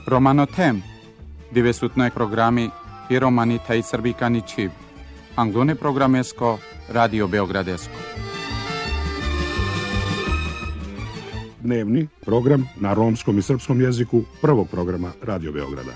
Romanotem, divesutnoj programi i romani taj srbikani čib. Anglone programesko, Radio Beogradesko. Dnevni program na romskom i srpskom jeziku prvog programa Radio Beograda.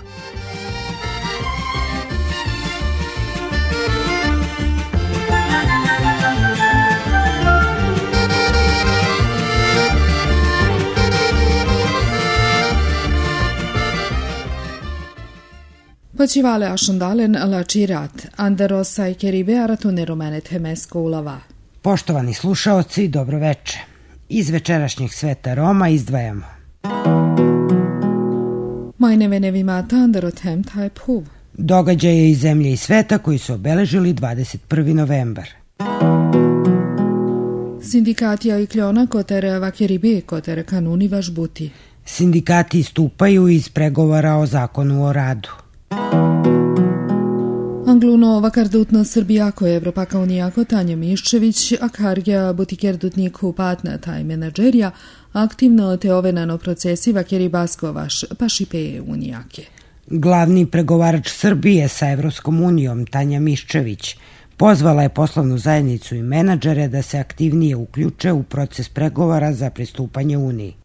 Počivale ašundalen lačirat, andero sajkeribe aratune romanet hemesko ulava. Poštovani slušaoci, dobro veče. Iz večerašnjeg sveta Roma izdvajamo. Majnevenevi mata anderot hem taj puv. Događaje iz zemlje i sveta koji su obeležili 21. novembar. Sindikatija i kljona kotere vakeribe kotere kanuni vaš buti. Sindikati istupaju iz pregovora o zakonu o radu. Angluno vakardutno Srbijako Evropaka unijako Tanja Miščević, a kargja butikerdutnik upatna taj menadžerja, aktivno te ovenano procesi vakeri Baskovaš, pa šipeje unijake. Glavni pregovarač Srbije sa Evropskom unijom, Tanja Miščević, pozvala je poslovnu zajednicu i menadžere da se aktivnije uključe u proces pregovora za pristupanje Uniji.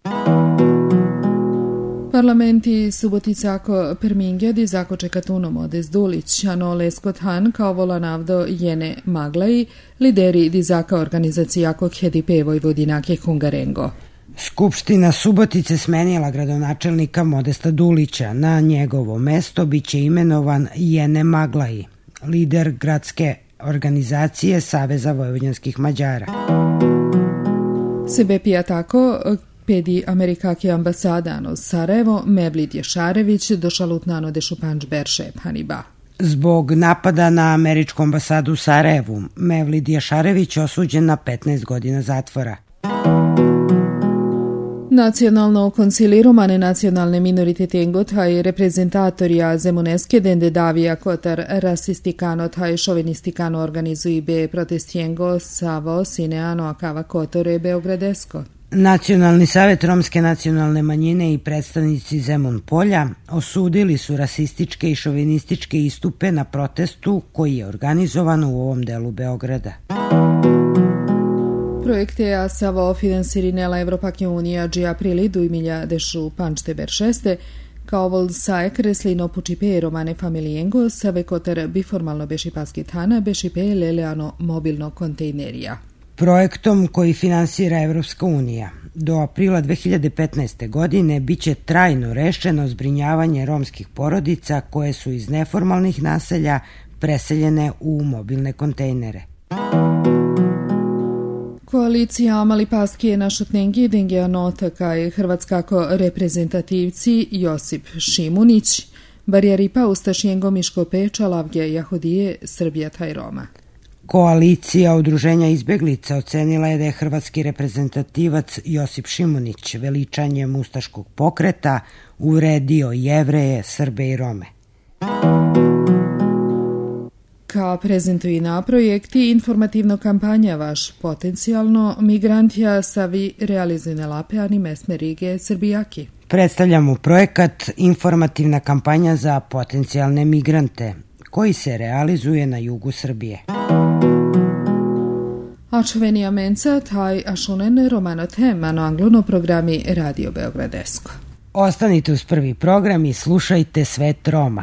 Parlamenti Suboticako Permingjadi zakoče Katuno Modest Dulić, ano Leskot Han kao volanavdo Jene Maglaji, lideri dizaka organizacijako HDP Vojvodinake Hungarengo. Skupština Subotice smenila gradonačelnika Modesta Dulića. Na njegovo mesto biće imenovan Jene Maglaji, lider gradske organizacije Saveza vojvođanskih Mađara. Sebe pija tako pedi Amerikake ambasadano Sarajevo, Mevlid Ješarević, došalutnano de Šupanč Berše Haniba. Zbog napada na američku ambasadu u Sarajevu, Mevlid Ješarević osuđen na 15 godina zatvora. Nacionalno koncili romane nacionalne minoritete Engotaj reprezentatorija Zemuneske dende davija kotar rasistikano taj šovinistikano organizuji be protestijengo savo sineano akava kotore Beogradesko. Nacionalni savjet romske nacionalne manjine i predstavnici Zemun polja osudili su rasističke i šovinističke istupe na protestu koji je organizovan u ovom delu Beograda. Projekte a savo finansirinela Evropake unija dži aprili dujmilja dešu pančte beršeste, kao vol saje kreslino pučipe romane familijengo save kotar biformalno beši paskitana bešipe leleano mobilno kontejnerija. Projektom koji finansira Evropska unija do aprila 2015. godine biće trajno rešeno zbrinjavanje romskih porodica koje su iz neformalnih naselja preseljene u mobilne kontejnere. Koalicija Amali Paskije na Šutnengi Dengija Nota kaj hrvatskako reprezentativci Josip Šimunić, Barjaripa Ustašijengo Miško Peča Lavge Jahudije Srbija taj Roma. Koalicija udruženja izbeglica ocenila je da je hrvatski reprezentativac Josip Šimunić veličanjem ustaškog pokreta uvredio Jevreje, Srbe i Rome. Kao prezentuji na projekti informativno kampanja vaš potencijalno migrantija savi realizujne lapeani mesne Rige Srbijaki. Predstavljamo projekat informativna kampanja za potencijalne migrante koji se realizuje na jugu Srbije. Ačvenija menca taj ašunen romanotem ano anglono programi Radio Beogradesko. Ostanite uz prvi program i slušajte Svet Roma.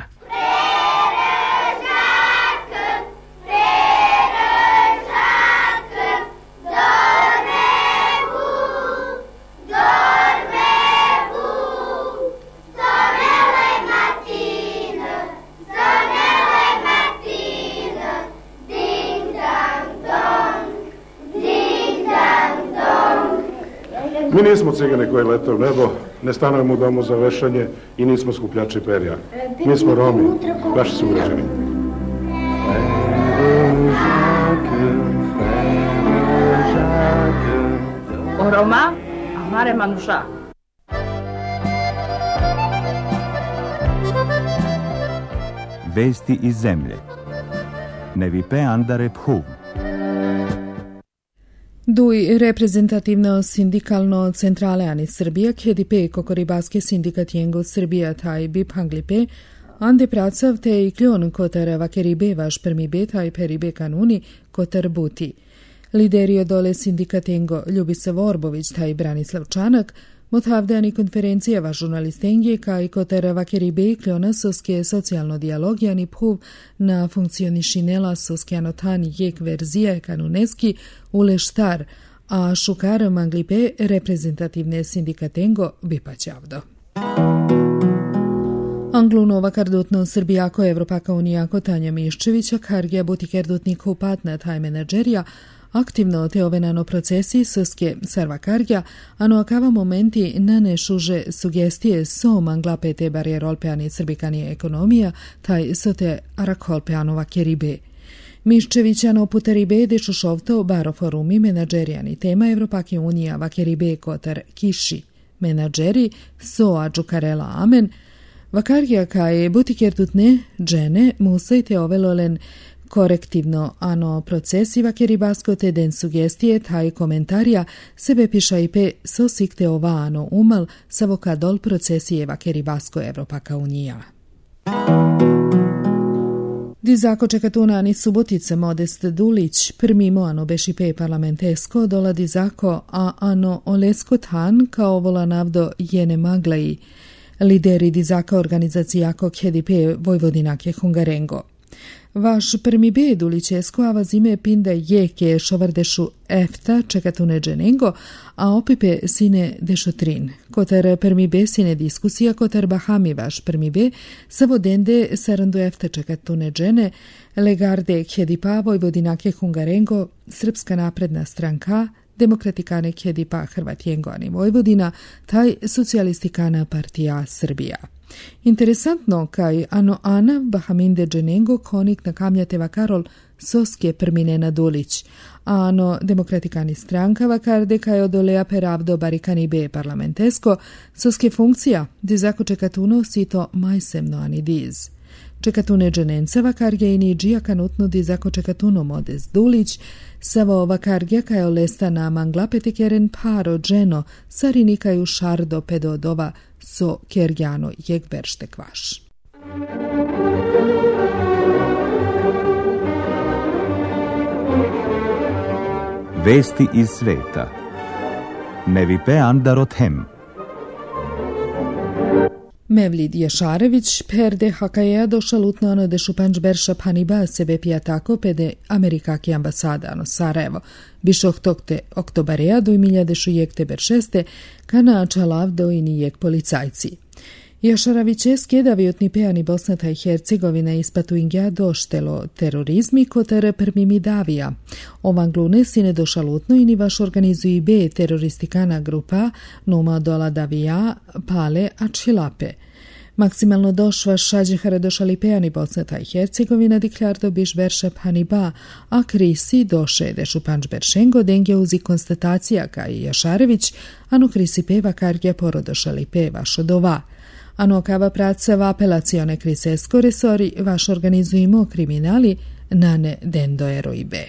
Mi nismo cigani koji lete u nebo, ne stanujemo u domu za vešanje i nismo skupljači perja. Mi smo Romi, vaši sugrađani. O Roma, amare manuša. Vesti iz zemlje. Nevipe andare phuv. Duj reprezentativno sindikalno centrale ani Srbija, KDP, kokoribaske sindikat Jengo Srbija, taj bip hanglipe, ande pracav te i kljon kotar vakeribe vaš permibe, taj peribe kanuni kotar buti. Lideri dole sindikat Jengo Ljubisav Orbović, taj Branislav Čanak, motavdani konferencija va žurnalistengje kaj kotar vakeribe i kljona soske socijalno dialogijani phuv na funkcionišinela soske anotani jek verzija kanuneski uleštar, a šukar manglipe reprezentativne sindikatengo bipaćavdo. Anglunova kardutno Srbijako Evropaka unijako Tanja Miščevića kargija butikerdutnik upatna taj menadžerija aktivno teovenano procesi soske sarva kargja, ano akava momenti nanešuže sugestije so manglapete barijerolpeani srbikani ekonomija, taj sote arakholpeanova keribe. Miščevićano putaribe dešušovto baroforumi menadžerijani tema Evropake unija vakeribe kotar kiši. Menadžeri so adžukarela amen, vakargja kaj butikerdutne džene musaj teovelolen korektivno ano procesi vakeribasko te den sugestije taj komentarja sebe piša i pe sosikte ova ano umal savokadol procesije vakeribasko Evropaka unija. Dizako čekatuna ani Subotice Modest Dulić, primimo ano bešipe parlamentesko dola dizako, a ano olesko tan kao vola navdo jene maglaji, lideri dizaka organizacijako KDP Vojvodinake Hungarengo. Vaš permibe Dulićesko avazime pinda jeke šovardešu efta čekatune dženengo, a opipe sine dešotrin. Kotar permibe sine diskusija kotar bahami vaš permibe savodende sarandu efta čekatune džene legarde kjedipa Vojvodinake Hungarengo, Srpska napredna stranka, Demokratikane kjedipa Hrvatjengo ani Vojvodina, taj socijalistikana partija Srbija. Interesantno kaj ano Ana Bahaminde dženengo konik na kamljate vakarol soske perminena Dulić, a ano Demokratikani stranka vakarde kaj odolea peravdo barikani be parlamentesko soske funkcija dizako čekatuno sito majsemno ani diz. Čekatune dženenca vakarge i niđija kanutno dizako čekatuno Modest Dulić, savo vakargja kaj olesta na manglapete keren paro dženo sarinikaju šardo pedodova so kerjano jegberšte kvaš. Vesti iz sveta. Mevipe Andarothem. Mevlid Jašarević perde hakaja došalutno ano de šupanč berša paniba sebe pijatako pede Amerikaki ambasada ano Sarajevo. Bišoh tokte oktobareja do imilja dešu jekte beršeste kana čalav do ini jek policajci. Jašaraviće skedavijotni pejani Bosnata i Hercegovina ispatu ingja doštelo terorizmi kotar permimi davija. Ovan glune sine došalutno ini vaš organizuji be teroristikana grupa numa dola davija pale a čilape. Maksimalno došva šađehara došali pejani Bosnata i Hercegovina diklardo biš berša paniba, a krisi doše dešu panč beršengo dengje uzi konstatacija ka i Jašarević, anu krisi peva kargja porodošali peva šodova. Ano kava praca va apelacione krisesko resori vaš organizujemo kriminali nane dendo eroibe.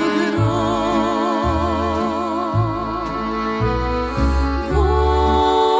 Oh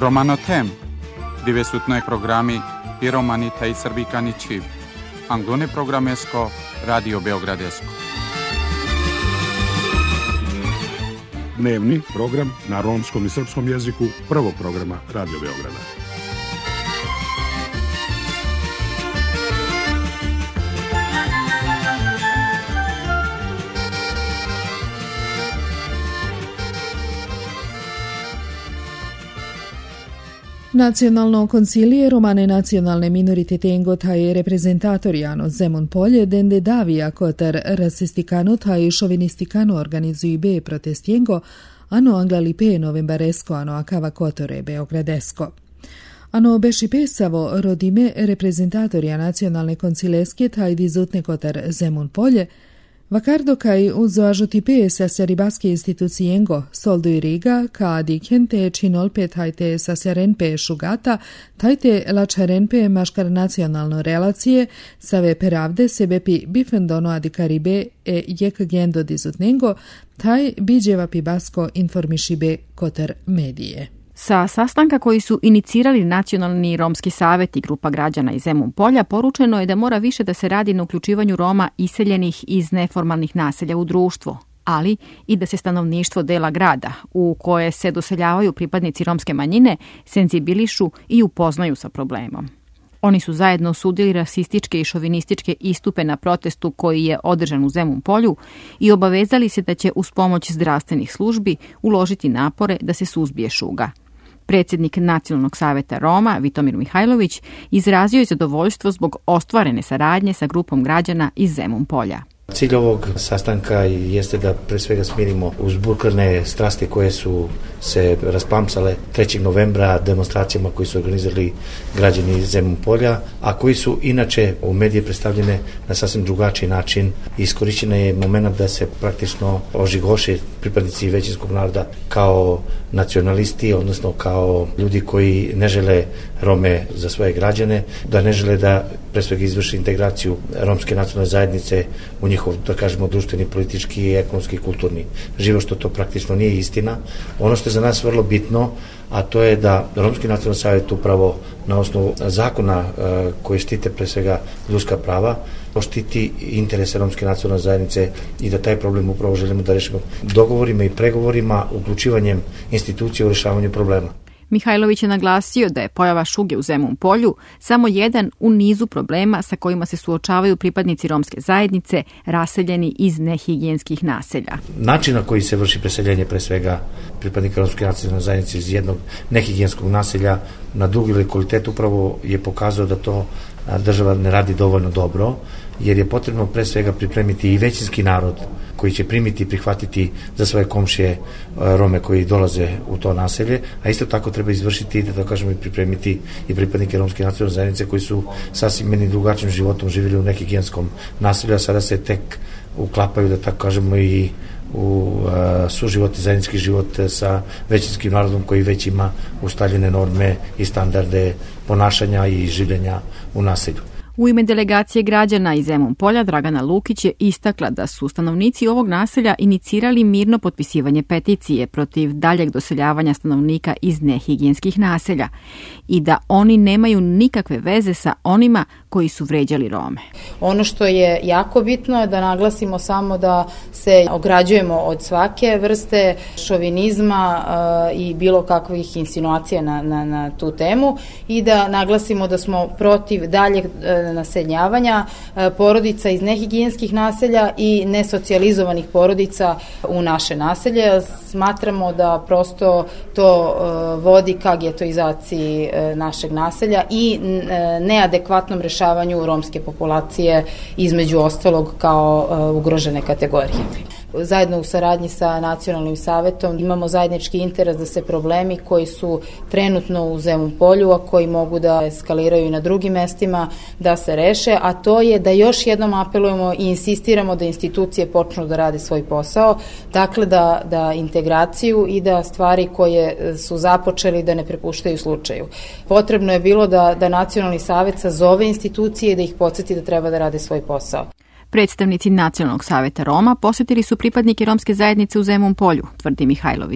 Romanotem, dove su noi programi i romani taj srbikani čib. Anglone programesko, Radio Beogradesko. Dnevni program na romskom i srpskom jeziku prvog programa Radio Beograda. Nacionalno consiglio romane nazionale minorititengo tai representatoriano Zemun Polje dende davia kotar rasisticano tai šovinisticano organizui be protestiengo ano anglalipe novembaresco ano akava kotore beogradesko. Ano bešipe savo rodime representatoria nacionalne consileske tai dizutne kotar Zemun Polje Vakardo kaj uzo ažotipe sasjaribaske institucijengo, soldo i riga, ka dikente činolpe tajte sasjarenpe šugata, tajte lačarenpe maškar nacionalno relacije, save peravde sebepi bifendono adikaribe e jek gendo dizutnengo, taj biđeva pibasko informišibe kotar medije. Sa sastanka koji su inicirali Nacionalni romski savet i grupa građana iz Zemun Polja poručeno je da mora više da se radi na uključivanju Roma iseljenih iz neformalnih naselja u društvo, ali i da se stanovništvo dela grada, u koje se doseljavaju pripadnici romske manjine, senzibilišu i upoznaju sa problemom. Oni su zajedno osudili rasističke i šovinističke istupe na protestu koji je održan u Zemun Polju i obavezali se da će uz pomoć zdravstvenih službi uložiti napore da se suzbije šuga. Predsjednik Nacionalnog saveta Roma, Vitomir Mihajlović, izrazio je zadovoljstvo zbog ostvarene saradnje sa grupom građana iz Zemun Polja. Cilj ovog sastanka jeste da pre svega smirimo uzburkane strasti koje su se rasplamsale 3. novembra demonstracijama koji su organizirali građani iz Zemun Polja, a koji su inače u medije predstavljene na sasvim drugačiji način. Iskorišćena je moment da se praktično ožigoše pripadnici većinskog naroda kao nacionalisti, odnosno kao ljudi koji ne žele Rome za svoje građane, da ne žele da pre svega izvrši integraciju romske nacionalne zajednice u njihov, da kažemo, društveni, politički, ekonomski i kulturni život, što to praktično nije istina. Ono što je za nas vrlo bitno, a to je da Romski nacionalni savjet upravo na osnovu zakona koji štite pre svega ljudska prava, štiti interese romske nacionalne zajednice i da taj problem upravo želimo da rešimo dogovorima i pregovorima, uključivanjem institucija u rešavanju problema. Mihajlović je naglasio da je pojava šuge u Zemun Polju samo jedan u nizu problema sa kojima se suočavaju pripadnici romske zajednice raseljeni iz nehigijenskih naselja. Način na koji se vrši preseljenje pre svega pripadnika romske nacionalne zajednice iz jednog nehigijenskog naselja na drugi lokalitet upravo je pokazao da to država ne radi dovoljno dobro, jer je potrebno pre svega pripremiti i većinski narod koji će primiti i prihvatiti za svoje komšije Rome koji dolaze u to naselje, a isto tako treba izvršiti, da kažemo, i pripremiti i pripadnike romske nacionalne zajednice koji su sasvim meni drugačijim životom živjeli u nehigijenskom naselju, a sada se tek uklapaju, da tako kažemo, i u suživot i zajednički život sa većinskim narodom koji već ima ustaljene norme i standarde ponašanja i življenja u naselju. U ime delegacije građana iz Zemun Polja Dragana Lukić je istakla da su stanovnici ovog naselja inicirali mirno potpisivanje peticije protiv daljeg doseljavanja stanovnika iz nehigijenskih naselja i da oni nemaju nikakve veze sa onima koji su vređali Rome. Ono što je jako bitno je da naglasimo samo da se ograđujemo od svake vrste šovinizma i bilo kakvih insinuacija na tu temu i da naglasimo da smo protiv daljeg naseljavanja porodica iz nehigijenskih naselja i nesocijalizovanih porodica u naše naselje. Smatramo da prosto to vodi ka getoizaciji našeg naselja i neadekvatnom rešavanju romske populacije, između ostalog kao ugrožene kategorije. Zajedno u saradnji sa Nacionalnim savetom imamo zajednički interes da se problemi koji su trenutno u Zemun Polju, a koji mogu da eskaliraju i na drugim mestima, da se reše, a to je da još jednom apelujemo i insistiramo da institucije počnu da rade svoj posao, dakle da integraciju i da stvari koje su započeli da ne prepuštaju slučaju. Potrebno je bilo da Nacionalni savet sazove institucije i da ih podsjeti da treba da rade svoj posao. Predstavnici Nacionalnog saveta Roma posjetili su pripadnike romske zajednice u Zemun Polju, tvrdi Mihajlović.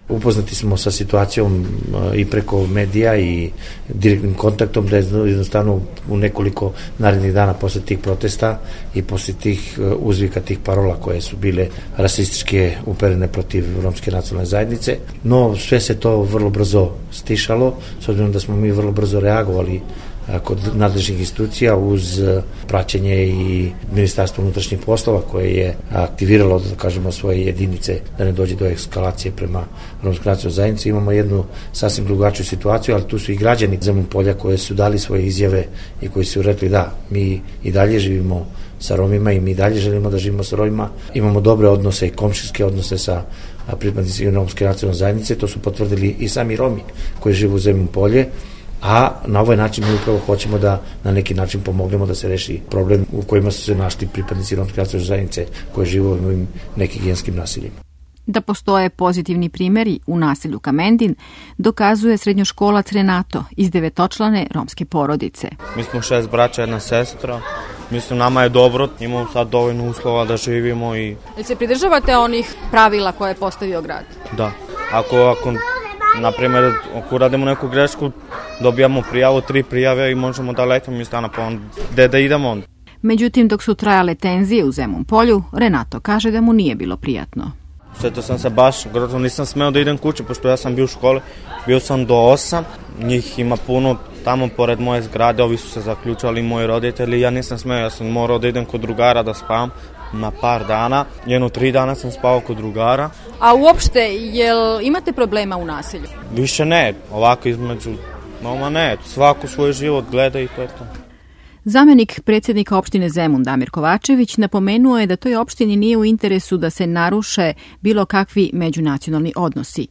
Upoznati smo sa situacijom i preko medija i direktnim kontaktom, da je jednostavno u nekoliko narednih dana posle tih protesta i posle tih uzvika, tih parola koje su bile rasističke uperene protiv romske nacionalne zajednice. No sve se to vrlo brzo stišalo, s obzirom da smo mi vrlo brzo reagovali kod nadležnih institucija uz praćenje i Ministarstvo unutrašnjih poslova koje je aktiviralo, da kažemo, svoje jedinice da ne dođe do eskalacije prema romskoj nacionalnoj zajednici. Imamo jednu sasvim drugačiju situaciju, ali tu su i građani Zemun Polja koje su dali svoje izjave i koji su rekli da, mi i dalje živimo sa Romima i mi dalje želimo da živimo sa Romima. Imamo dobre odnose i komšijske odnose sa pripadnicima romske nacionalne zajednice, to su potvrdili i sami Romi koji žive u Zemun Polje. A na ovaj način mi upravo hoćemo da na neki način pomognemo da se reši problem u kojima su se našli pripadnici romske nacionalne zajednice koji žive u ovim nekihigijenskim naseljima. Da postoje pozitivni primjeri u naselju Kamendin dokazuje srednjoškolac Renato iz 9-člane romske porodice. Mi smo 6 braća, 1 sestra. Mislim, nama je dobro, imamo sad dovoljno uslova da živimo i... Jel se pridržavate onih pravila koje je postavio grad? Da. Ako na primjer, ako radimo neku grešku, dobijamo prijavu, 3 prijave i možemo da letimo iz stana, pa gde da idemo onda. Međutim, dok su trajale tenzije u Zemun Polju, Renato kaže da mu nije bilo prijatno. Sjetio sam se baš, grozno nisam smeo da idem kući, pošto ja sam bio u školi, bio sam do 8, njih ima puno tamo pored moje zgrade, ovi su se zaključali, moji roditelji, ja nisam smeo, ja sam morao da idem kod drugara da spavam na par dana, 3 dana sam spavao kod drugara. A uopšte, jel imate problema u naselju? Više ne, ovako između doma ne, svako svoj život gleda i to je to. Zamenik predsjednika opštine Zemun Damir Kovačević napomenuo je da toj opštini nije u interesu da se naruše bilo kakvi međunacionalni odnosi.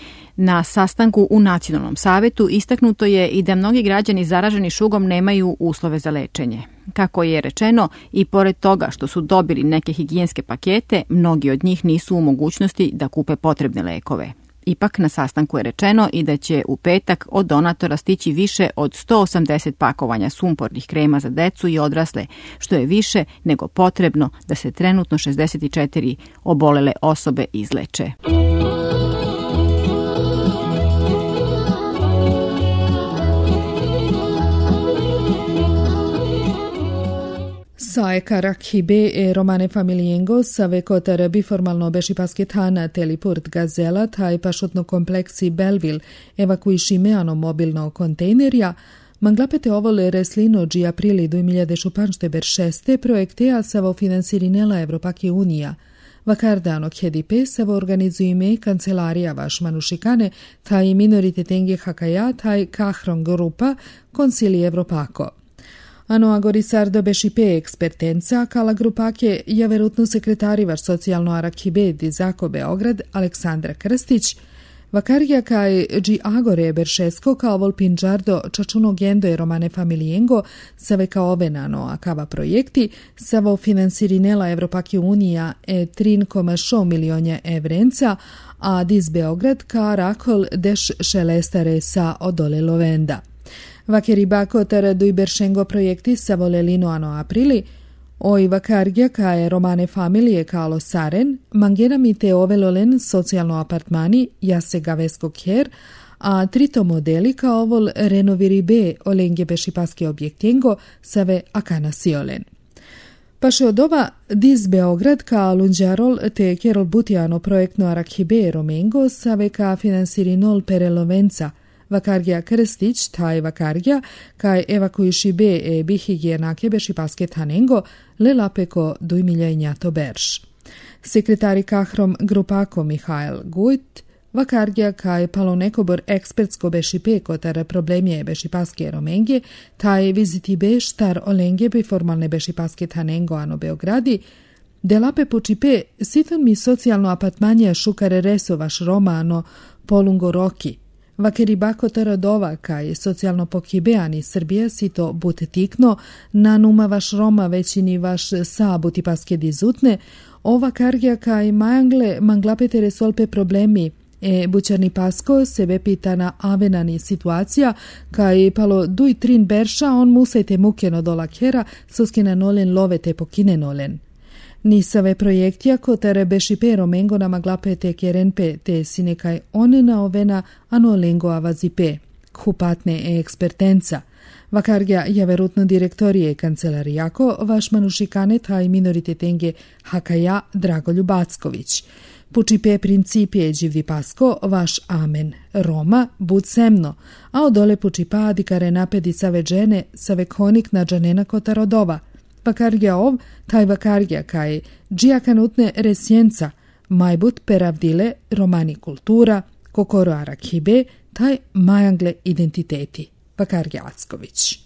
Na sastanku u Nacionalnom savetu istaknuto je i da mnogi građani zaraženi šugom nemaju uslove za lečenje. Kako je rečeno, i pored toga što su dobili neke higijenske pakete, mnogi od njih nisu u mogućnosti da kupe potrebne lekove. Ipak na sastanku je rečeno i da će u petak od donatora stići više od 180 pakovanja sumpornih krema za decu i odrasle, što je više nego potrebno da se trenutno 64 obolele osobe izleče. Saeka Rakhibe e romane familiengo save kotar biformalno bešipaskethana teliport Gazela taj pašotno kompleksi Belleville evakuiši meano mobilno kontejnerja, manglapete ovole reslino gi aprili 2016 projektea savo finansirinela Evropake Unija. Vakardano KDP savo organizujime kancelarija vaš manušikane taj minoritetengi hakaja taj kahron grupa konsili Evropako. Ano agorisardo bešipe ekspertenca, kala grupake je verutno sekretari vaš socijalno Arakibe Dizako Beograd Aleksandra Krstić, vakarija kaj gi agore beršesko kao vol pinđardo čačuno gendo e romane familiengo save kao ovenano akava projekti savo finansirinela Evropake Unija e 3,6 milionja evrenca, a diz Beograd ka rakol deš šelestare sa odole lovenda. Vakeri bakotar dui beršengo projekti sa volelino ano aprili, oj vakargja kae romane familije kalo saren, mangena mi te ovelolen socijalno apartmani jase gavesko kjer, a trito modeli kao ovol renoviri B olengje bešipaske objektengo save akana siolen. Paše od ova diz Beograd ka lunđarol te kerol butijano projektno Arakhibe romengo save ka finansirinol perelovenca, Vakargja Krstić, taj vakargja, kaj evakuiši be e bihigijenake bešipaske tanengo, le lapeko 2 milja berš. Sekretari kahrom grupako Mihael Gujt, vakargja kaj palo nekobor ekspertsko bešipe kotar problemje bešipaske romengje, taj viziti be štar olengje bi formalne bešipaske tanengo ano Beogradi, de lape pučipe siton mi socijalno apartmanje šukare reso vaš romano polungo roki, Vakeri bakotar dova kaj socijalno pokibeani Srbija si to butetikno, na numa vaš Roma većini vaš sa butipaske dizutne, ova kargja kaj majangle manglapete resolpe problemi, bućarni pasko sebe pitana avenani situacija, kaj palo duj trin berša on musajte mukeno dola kera, soskina nolen lovete pokine nolen. Nisave projektija kotere beši pero mengo na maglape te kerenpe te sinekaj onena ovena ano lengo avazipe, kupatne e ekspertenca. Vakargja javerutno direktorije kancelarijako vaš manušikane taj minoritetenge Hakaja Dragoljub Acković. Pučipe principije dživdi pasko vaš amen. Roma bud semno, a odole pučipa adikare napedi save džene save konik na džanena kotarodova. Vakargja ov, taj vakargja kaj džijakanutne resjenca, majbut peravdile romani kultura, kokoro arakhibe, taj majangle identiteti. Vakargja Acković.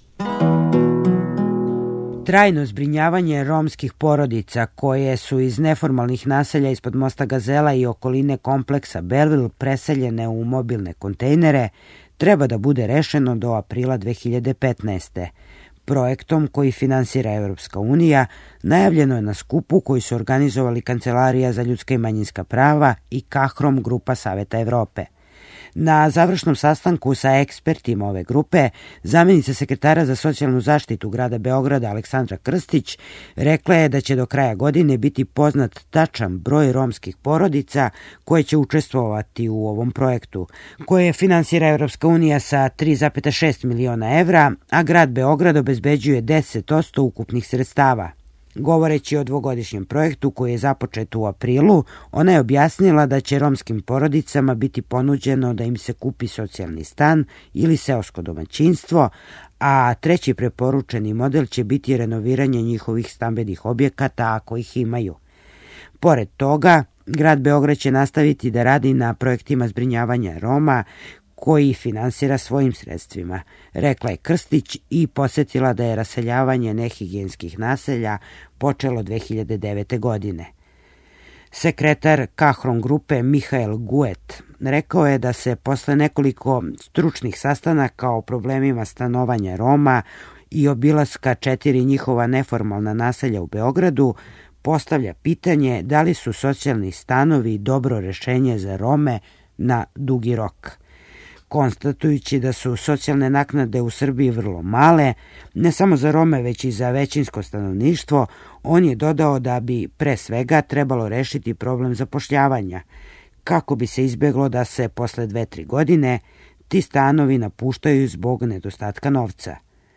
Trajno zbrinjavanje romskih porodica koje su iz neformalnih naselja ispod mosta Gazela i okoline kompleksa Belleville preseljene u mobilne kontejnere treba da bude rešeno do aprila 2015. Projektom koji finansira Evropska unija najavljeno je na skupu koji su organizovali Kancelarija za ljudska i manjinska prava i Kahrom grupa Saveta Evrope. Na završnom sastanku sa ekspertima ove grupe, zamjenica sekretara za socijalnu zaštitu grada Beograda Aleksandra Krstić rekla je da će do kraja godine biti poznat tačan broj romskih porodica koje će učestvovati u ovom projektu, koje finansira Evropska unija sa 3,6 miliona evra, a grad Beograd obezbeđuje 10% ukupnih sredstava. Govoreći o dvogodišnjem projektu koji je započet u aprilu, ona je objasnila da će romskim porodicama biti ponuđeno da im se kupi socijalni stan ili seosko domaćinstvo, a treći preporučeni model će biti renoviranje njihovih stambenih objekata ako ih imaju. Pored toga, grad Beograd će nastaviti da radi na projektima zbrinjavanja Roma koji finansira svojim sredstvima, rekla je Krstić i podsjetila da je raseljavanje nehigijenskih naselja počelo 2009. godine. Sekretar Kahrom grupe Mihael Guet rekao je da se posle nekoliko stručnih sastanaka o problemima stanovanja Roma i obilaska 4 njihova neformalna naselja u Beogradu postavlja pitanje da li su socijalni stanovi dobro rešenje za Rome na dugi rok. Konstatujući da su socijalne naknade u Srbiji vrlo male, ne samo za Rome već i za većinsko stanovništvo, on je dodao da bi pre svega trebalo rešiti problem zapošljavanja, kako bi se izbjeglo da se posle 2-3 godine ti stanovi napuštaju zbog nedostatka novca.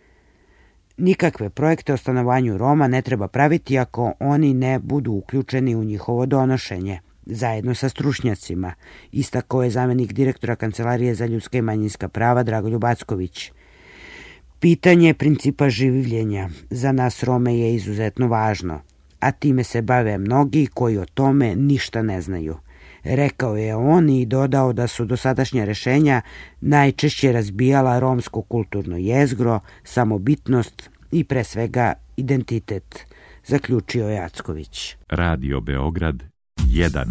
Nikakve projekte o stanovanju Roma ne treba praviti ako oni ne budu uključeni u njihovo donošenje, zajedno sa stručnjacima, istakao je zamjenik direktora Kancelarije za ljudska i manjinska prava Dragoljub Acković. Pitanje principa življenja za nas Rome je izuzetno važno, a time se bave mnogi koji o tome ništa ne znaju. Rekao je on i dodao da su dosadašnja rešenja najčešće razbijala romsko kulturno jezgro, samobitnost i pre svega identitet, zaključio je Acković. Radio Beograd 1.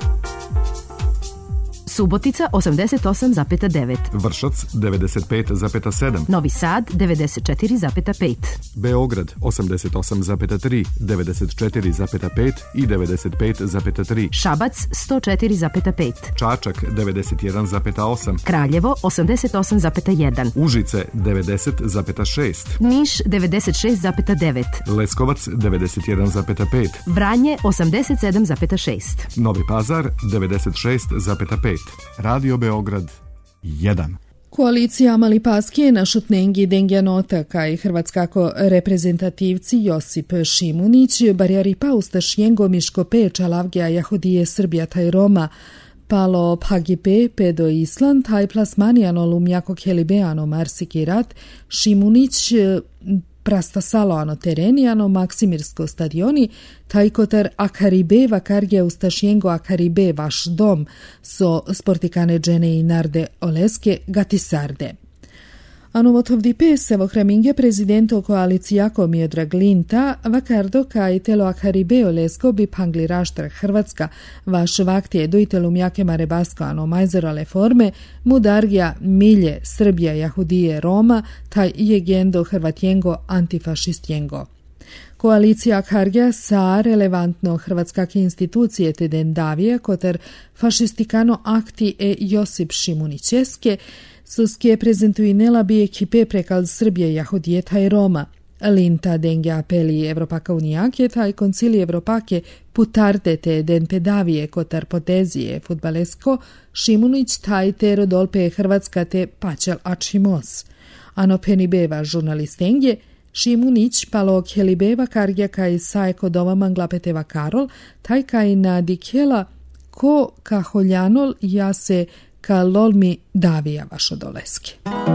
Subotica 88,9. Vršac 95,7. Novi Sad 94,5. Beograd 88,3, 94,5 i 95,3. Šabac 104,5. Čačak 91,8. Kraljevo 88,1. Užice 90,6. Niš 96,9. Leskovac 91,5. Vranje 87,6. Novi Pazar 96,5. Radio Beograd 1. Koalicija Mali Paskije na šutnengi Dengjanota kaj hrvatskako reprezentativci Josip Šimunić, Barjari Paustaš Jengo Miško Peča Lavgija Jahudije Srbija taj Roma, Palo Phagipe Pedo Island, taj plasmanijano lumjako Kelibeano Marsiki Rat, Šimunić Prastasalo ano tereni, ano Maksimirsko stadioni, taj kotar Akaribe vakarge Ustašjengo Akaribe vaš dom, so sportikane džene i narde oleske gatisarde. Ano motovdipe se vohraminge prezidento koalicijako Miodrag Linta, vakardo kaj telo Akaribe olesko bi pangli raštar Hrvatska, vaš vaktije dojtelu mjake marebasko ano majzerale forme, mudargija milje Srbija Jahudije Roma, taj jegendo Hrvatjengo antifašistjengo. Koalicija Akhargja sa relevantno hrvatskake institucije te dendavije, kotar fašistikano akti e Josip Šimunićeske, suske prezentuinela bi ekipe prekal Srbije Jahudije taj Roma. Linta denghe apeli Evropaka Unia che tra i consigli Evropake putardete dente davije kotar potezije futbalesco Šimunić tajte rodolpe Hrvatska te pačel ačimos. Ano penibeva žurnalistengje Šimunić palo kelibeva kargja kaj saeko dova manglapeteva Karol, taj kaj na dikela ko kaholjanol jase ka lolmi davija vašodoleski.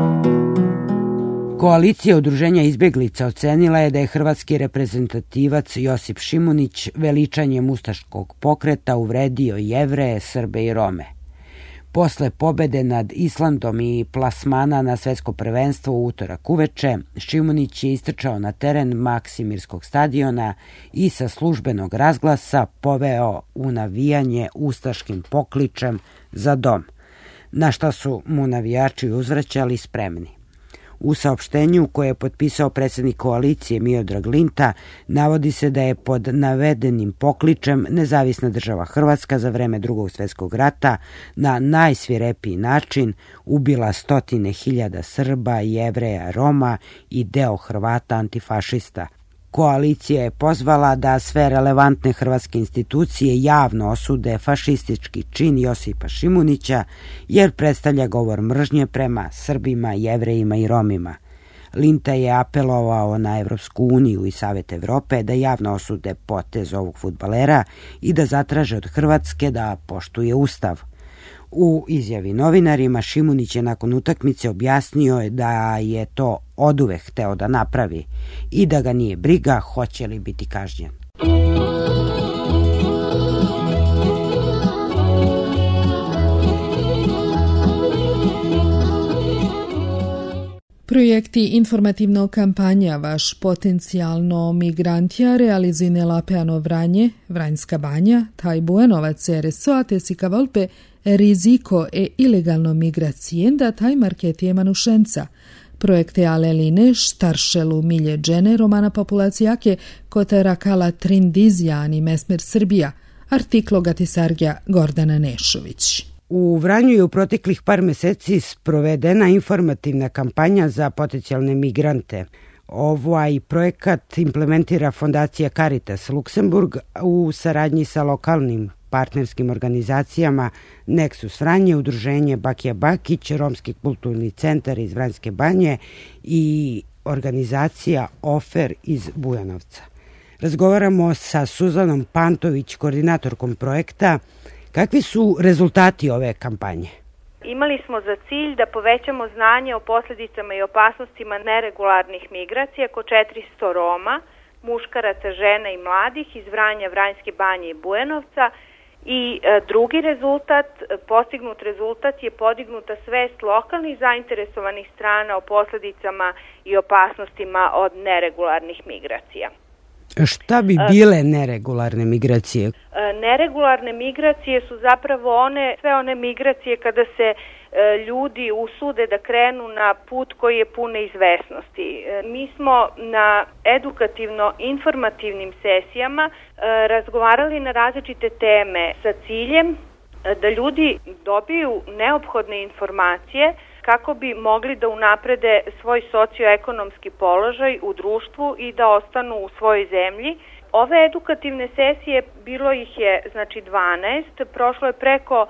Koalicija udruženja izbjeglica ocenila je da je hrvatski reprezentativac Josip Šimunić veličanjem ustaškog pokreta uvredio Jevreje, Srbe i Rome. Posle pobede nad Islandom i plasmana na svetsko prvenstvo u utorak uveče, Šimunić je istrčao na teren Maksimirskog stadiona i sa službenog razglasa poveo u navijanje ustaškim pokličem za dom, na šta su mu navijači uzvraćali spremni. U saopštenju koje je potpisao predsjednik koalicije Miodrag Linta navodi se da je pod navedenim pokličem Nezavisna država Hrvatska za vreme Drugog svjetskog rata na najsvirepiji način ubila 100.000 Srba, Jevreja, Roma i deo Hrvata antifašista. Koalicija je pozvala da sve relevantne hrvatske institucije javno osude fašistički čin Josipa Šimunića jer predstavlja govor mržnje prema Srbima, Jevrejima i Romima. Linta je apelovao na Evropsku uniju i Savet Evrope da javno osude potez ovog fudbalera i da zatraže od Hrvatske da poštuje Ustav. U izjavi novinarima Šimunić je nakon utakmice objasnio da je to oduvek hteo da napravi i da ga nije briga hoće li biti kažnjen. Projekti informativnog kampanja Vaš potencijalno migrantija realizuje Lapeano Vranje, Vranjska banja, taj Buenovac RSO, te si kavolpe riziko e ilegalno migracijenda taj marketije Manušenca. Projekte Aleline Štaršelu milje džene romana populacijake kote rakala Trindizijani mesmer Srbija, artiklo gatisargja Gordana Nešović. U Vranju je u proteklih par meseci sprovedena informativna kampanja za potencijalne migrante. Ovaj projekat implementira fondacija Caritas Luksemburg u saradnji sa lokalnim partnerskim organizacijama Nexus Vranje, udruženje Bakija Bakić, Romski kulturni centar iz Vranjske banje i organizacija Ofer iz Bujanovca. Razgovaramo sa Suzanom Pantović, koordinatorkom projekta. Kakvi su rezultati ove kampanje? Imali smo za cilj da povećamo znanje o posljedicama i opasnostima neregularnih migracija kod 400 Roma, muškaraca, žena i mladih iz Vranja, Vranjske banje i Bujanovca. I drugi rezultat, postignut rezultat je podignuta svest lokalnih zainteresovanih strana o posljedicama i opasnostima od neregularnih migracija. Šta bi bile neregularne migracije? Neregularne migracije su zapravo sve one migracije kada se ljudi usude da krenu na put koji je pun neizvesnosti. Mi smo na edukativno-informativnim sesijama razgovarali na različite teme sa ciljem da ljudi dobiju neophodne informacije kako bi mogli da unaprede svoj socioekonomski položaj u društvu i da ostanu u svojoj zemlji. Ove edukativne sesije, bilo ih je 12, prošlo je preko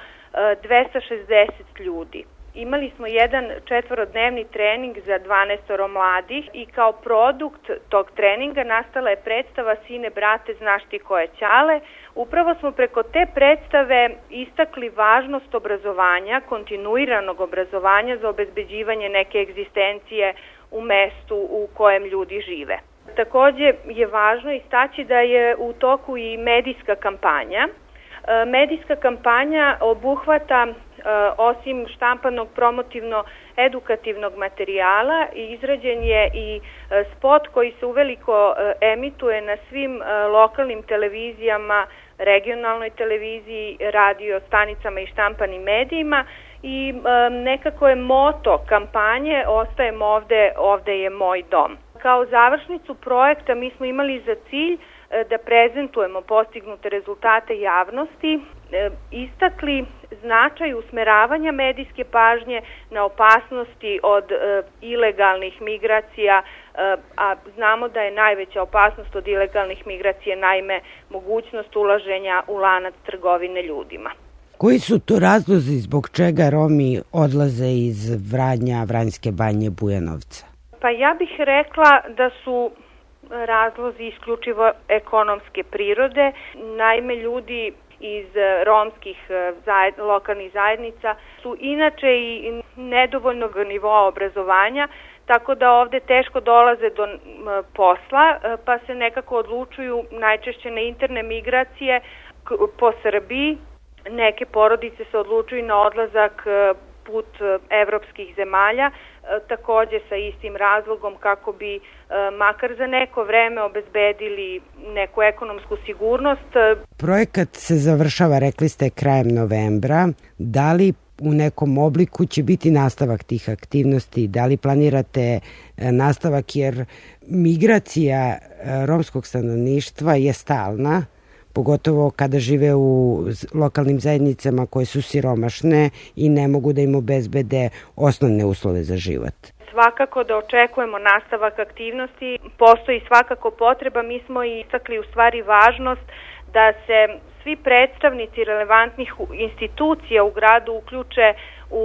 260 ljudi. Imali smo jedan 4-dnevni trening za 12 mladih i kao produkt tog treninga nastala je predstava Sine, brate, znaš ti ko je Ćale. Upravo smo preko te predstave istakli važnost obrazovanja, kontinuiranog obrazovanja za obezbeđivanje neke egzistencije u mestu u kojem ljudi žive. Također je važno istaći da je u toku i medijska kampanja. Medijska kampanja obuhvata osim štampanog promotivno-edukativnog materijala izrađen je i spot koji se uveliko emituje na svim lokalnim televizijama, regionalnoj televiziji, radio stanicama i štampanim medijima i nekako je moto kampanje Ostajem ovde je moj dom. Kao završnicu projekta mi smo imali za cilj da prezentujemo postignute rezultate javnosti istakli značaj usmeravanja medijske pažnje na opasnosti od ilegalnih migracija, a znamo da je najveća opasnost od ilegalnih migracija naime mogućnost ulaženja u lanac trgovine ljudima. Koji su to razlozi zbog čega Romi odlaze iz Vranja, Vranjske Banje, Bujanovca? Pa ja bih rekla da su razlozi isključivo ekonomske prirode. Naime, ljudi iz romskih lokalnih zajednica su inače i nedovoljnog nivoa obrazovanja, tako da ovde teško dolaze do posla, pa se nekako odlučuju najčešće na interne migracije po Srbiji. Neke porodice se odlučuju na odlazak put evropskih zemalja, takođe sa istim razlogom kako bi makar za neko vreme obezbedili neku ekonomsku sigurnost. Projekat se završava, rekli ste, krajem novembra. Da li u nekom obliku će biti nastavak tih aktivnosti? Da li planirate nastavak, jer migracija romskog stanovništva je stalna, pogotovo kada žive u lokalnim zajednicama koje su siromašne i ne mogu da im obezbede osnovne uslove za život. Svakako da očekujemo nastavak aktivnosti, postoji svakako potreba, mi smo i istakli u stvari važnost da se svi predstavnici relevantnih institucija u gradu uključe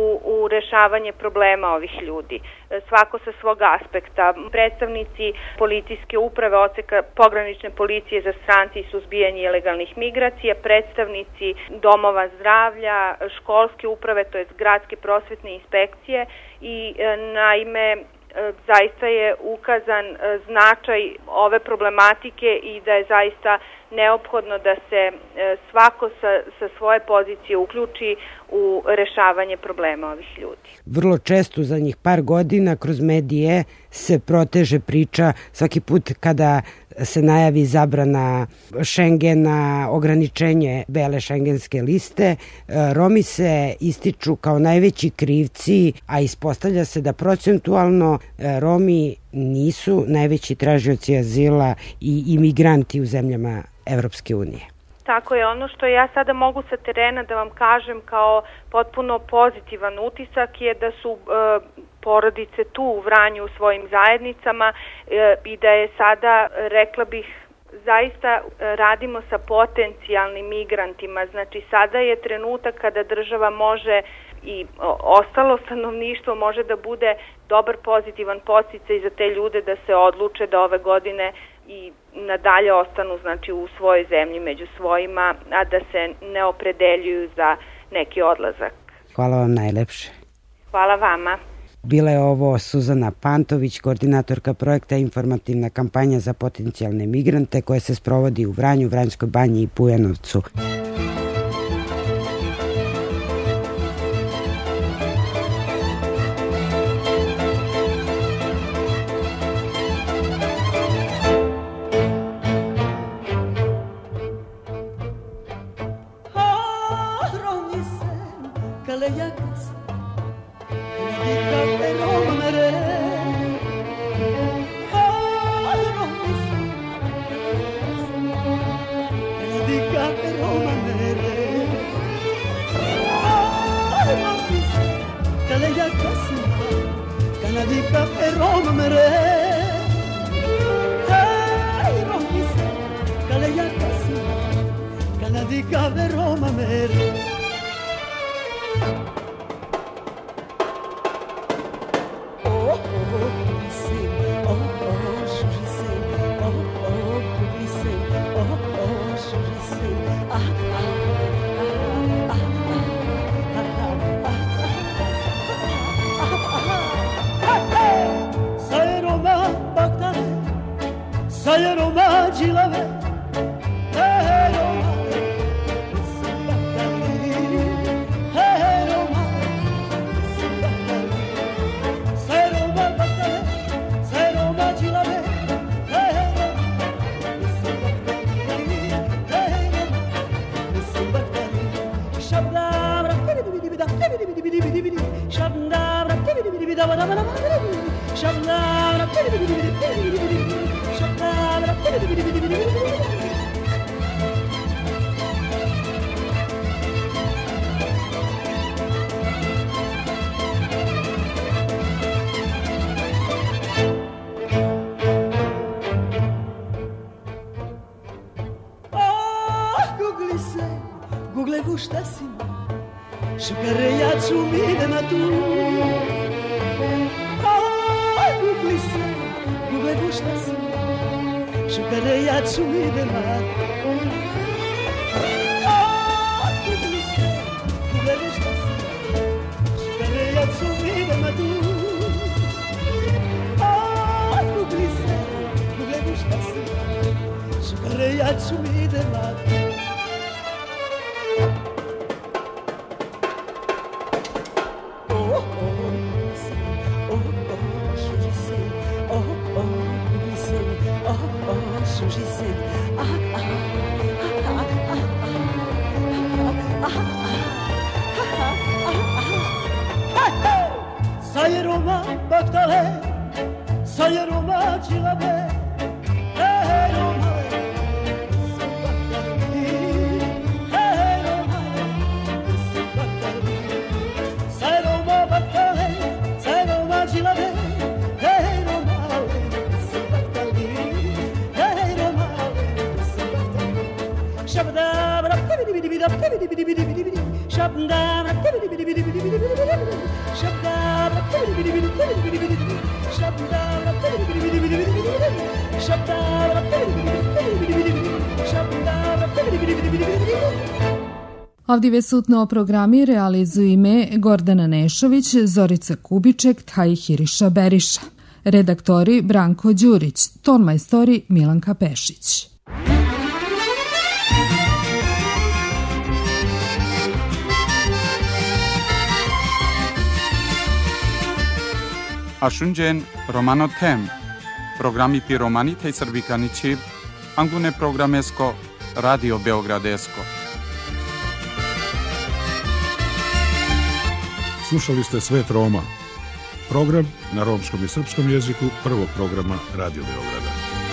u rešavanje problema ovih ljudi. Svako sa svog aspekta. Predstavnici policijske uprave odseka pogranične policije za strance i suzbijanje ilegalnih migracija, predstavnici domova zdravlja, školske uprave, to jest gradske prosvetne inspekcije i naime zaista je ukazan značaj ove problematike i da je zaista neophodno da se svako sa svoje pozicije uključi u rešavanje problema ovih ljudi. Vrlo često za njih par godina kroz medije se proteže priča svaki put kada se najavi zabrana Šengena, ograničenje bele šengenske liste, Romi se ističu kao najveći krivci, a ispostavlja se da procentualno Romi nisu najveći tražioci azila i imigranti u zemljama Evropske unije. Tako je, ono što ja sada mogu sa terena da vam kažem kao potpuno pozitivan utisak je da su porodice tu u Vranju u svojim zajednicama i da je sada, rekla bih, zaista radimo sa potencijalnim migrantima. Znači sada je trenutak kada država može i ostalo stanovništvo može da bude dobar pozitivan podsticaj za te ljude da se odluče da ove godine i nadalje ostanu znači u svojoj zemlji među svojima, a da se ne opredeljuju za neki odlazak. Hvala vam najlepše. Hvala vama. Bila je ovo Suzana Pantović, koordinatorka projekta Informativna kampanja za potencijalne migrante koja se sprovodi u Vranju, Vranjskoj Banji i Bujanovcu. ću mi idema tu. Gugli se, gugle vušta se, šukare ja ću mi idema. Gugli se, gugle vušta se, šukare ja ću mi idema tu. Gugli se, gugle vušta se, šukare ja ću mi idema. Sai Roma baktale, sai Roma cilabe, Roma, sai Roma baktale, sai Roma cilabe, Roma, shabda, Avdive sutno programi realizuju ime Gordana Nešović, Zorica Kubiček, Hiriša Beriša. Redaktori Branko Đurić, tonmajstori Milanka Pešić. Ashunjen Romano Tem, programi pi romanite i srbikanići, angune programesko, Radio Beogradesko. Slušali ste Svet Roma, program na romskom i srpskom jeziku prvog programa Radio Beograda.